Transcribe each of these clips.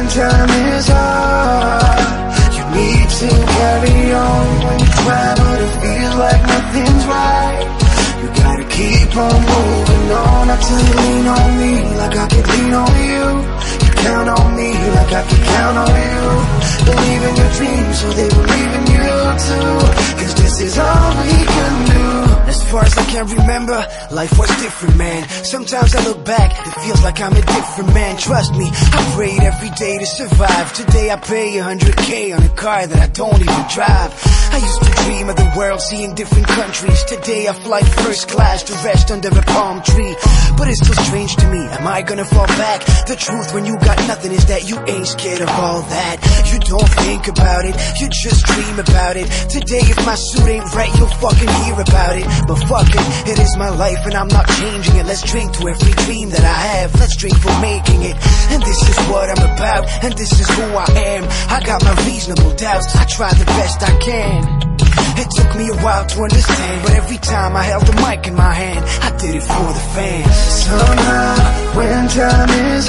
time is up, you need to carry on. When you try but it feels like nothing's right, you gotta keep on moving on. I tell you lean on me like I can lean on you. You count on me like I can count on you. Believe in your dreams so they believe in you too, 'cause this is all we can do. As far as I can remember, life was different, man. Sometimes I look back, it feels like I'm a different man. Trust me, I prayed every day to survive. Today I pay 100K on a car that I don't even drive. I used to dream of the world, seeing different countries. Today I fly first class to rest under a palm tree. But it's still strange to me, am I gonna fall back? The truth when you got nothing is that you ain't scared of all that. You don't think about it, you just dream about it. Today if my suit ain't right, you'll fucking hear about it. But fuck it, it is my life and I'm not changing it. Let's drink to every dream that I have, let's drink for making it. And this is what I'm about, and this is who I am. I got my reasonable doubts, I try the best I can. It took me a while to understand, but every time I held the mic in my hand, I did it for the fans. Somehow, when time is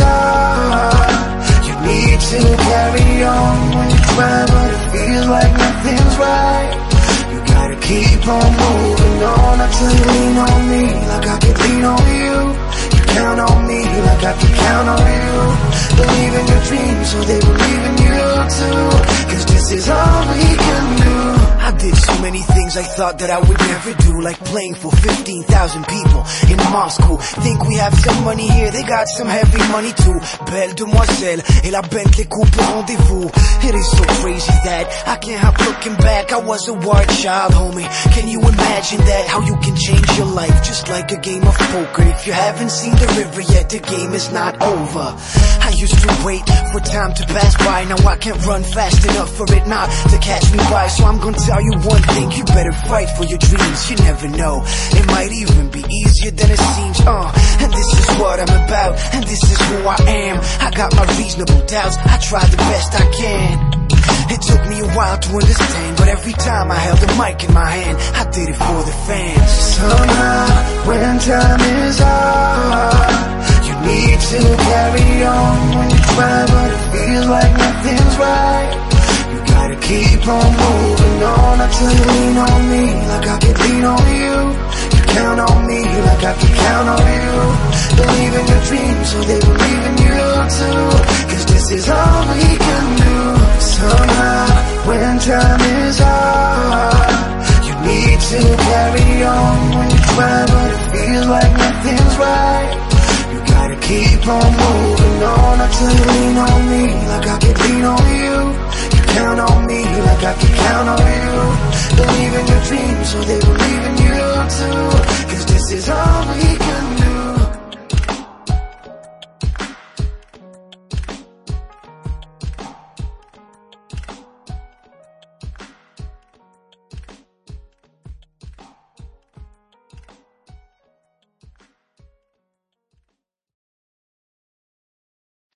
up, you need to carry on. When you try but it feels like nothing's right, you gotta keep on moving on. I tell you lean on me like I can lean on you. You count on me like I can count on you. Believe in your dreams so they believe in you too, 'cause this is all we can do. I did so many things I thought that I would never do, like playing for 15,000 people in Moscow. Think we have some money here, they got some heavy money too. Belle demoiselle et la Bentley coupe au rendez-vous. It is so crazy that I can't help looking back. I was a wild child, homie. Can you imagine that? How you can change your life just like a game of poker. If you haven't seen the river yet, the game is not over. I used to wait for time to pass by. Now I can't run fast enough for it not to catch me by. So I'm gonna tell you one thing, you better fight for your dreams. You never know, it might even be easier than it seems. And this is what I'm about, and this is who I am. I got my reasonable doubts, I try the best I can. It took me a while to understand, but every time I held the mic in my hand, I did it for the fans. Somehow, when time is up, you need to carry on. When you try but it feels like nothing's right, you gotta keep on moving on. I tell you lean on me like I can lean on you. You count on me like I can count on you. Believe in your dreams so they believe in you too, 'cause this is all we can do. Somehow, when time is up, you need to carry on. When you try but it feels like nothing's right, you gotta keep on moving on. I tell you lean on me like I can lean on you. You count on me like I can count on you. Believe in your dreams so they believe in you too, 'cause this is all we can do.